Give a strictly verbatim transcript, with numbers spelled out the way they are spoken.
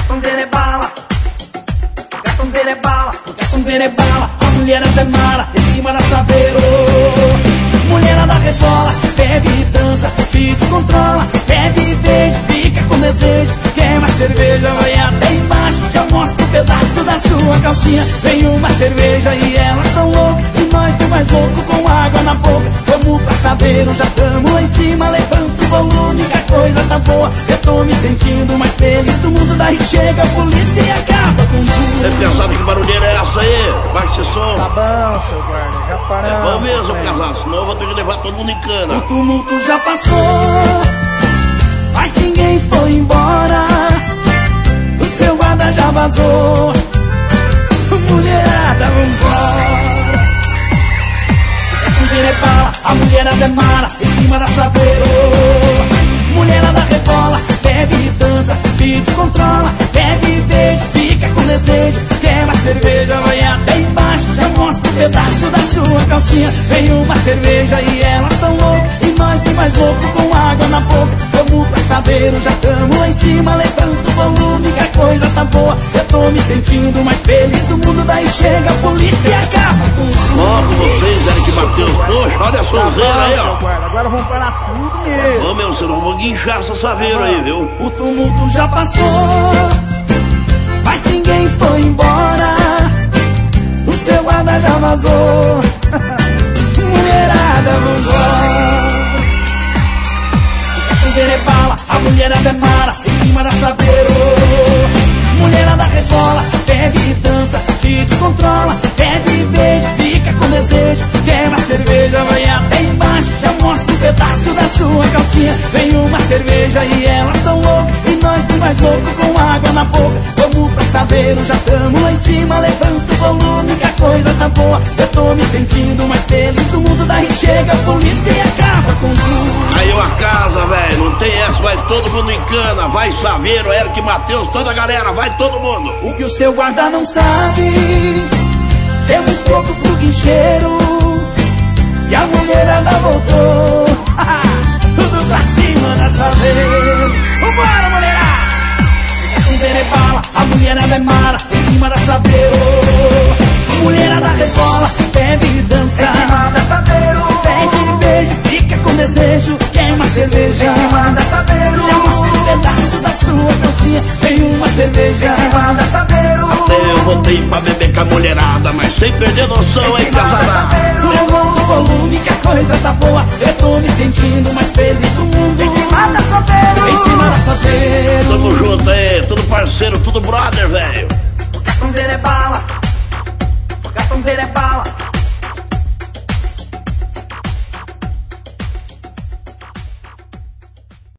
Garçomzeira é bala, garçomzeira é bala, garçomzeira é bala. A mulherada é mala, em cima da saveiro. Mulherada rebola, bebe e dança, filho controla, bebe e beijo, fica com desejo. Quer mais cerveja, vai até embaixo, já mostra um pedaço da sua calcinha. Vem uma cerveja e elas tão loucas, e nós tão mais louco com água na boca. Vamos pra saveiro, já tamo lá em cima, levanta o volume que a coisa tá boa. Eu tô me sentindo mais feliz do mundo, daí chega a polícia e acaba com tudo. Você pensava que barulheira é essa aí? Baixa esse som. Tá bom, seu guarda, já paramos. É bom mesmo, casal, senão eu vou ter que levar todo mundo em cana. O tumulto já passou, mas ninguém foi embora. O seu guarda já vazou. Mulherada, vambora. Garçomzeira é bala, a mulherada é mala, em cima da saveiro. Mulherada rebola, bebe e dança, se controla, bebe e beijo, fica com desejo. Quer mais cerveja, vai até embaixo, já mostra um pedaço da sua calcinha. Vem uma cerveja e elas tão loucas, e nós bem mais louco com água na boca. Vamos pra saveiro, já tamo lá em cima, levanta o volume que a coisa tá boa. Eu tô me sentindo mais feliz do mundo, daí chega a polícia e acaba com tudo. Logo vocês, Eric Matheus, poxa, olha a sonzeira aí, ó. Guarda, agora vamos parar tudo mesmo. Ô meu, você não vou guinchar essa saveira aí, viu? O tumulto já passou, mas ninguém foi embora. O seu guarda já vazou. Mulherada, vambora. Garçomzeira é bala, a mulherada é mala, em cima da saveiro. Mulherada rebola, bebe e dança, se descontrola, bebe e beijo, fica com desejo. Quer mais cerveja, vai até embaixo, já mostra um pedaço da sua calcinha. Vem uma cerveja e elas tão loucas, e nós bem mais louco com água na boca. Vamos pra saveiro, já tamo lá em cima, levanta o volume que a coisa tá boa. Eu tô me sentindo mais feliz do mundo, daí chega a polícia e acaba com tudo. Aí uma casa, velho, não tem essa, vai todo mundo em cana. Vai Saveiro, Eric Matheus, toda a galera, vai todo mundo. O que o seu guarda não sabe, temos pouco pro guincheiro, e a mulherada voltou. Tudo pra cima da saveiro. Vambora, mulherada! Garçomzeira é bala, a mulherada é mala, em cima da saveiro. Mulherada rebola, bebe e dança, em cima da saveiro. Pede e beijo, fica com desejo. Quer uma cerveja, em cima da saveiro. Já mostra um pedaço da sua calcinha. Vem uma cerveja, em cima da saveiro. Até eu voltei pra beber com a mulherada, mas sem perder noção, hein, casada? Levando o volume que a coisa tá boa. Eu tô me sentindo mais feliz do mundo. Em cima da saveiro, em cima da saveiro. Tamo junto aí.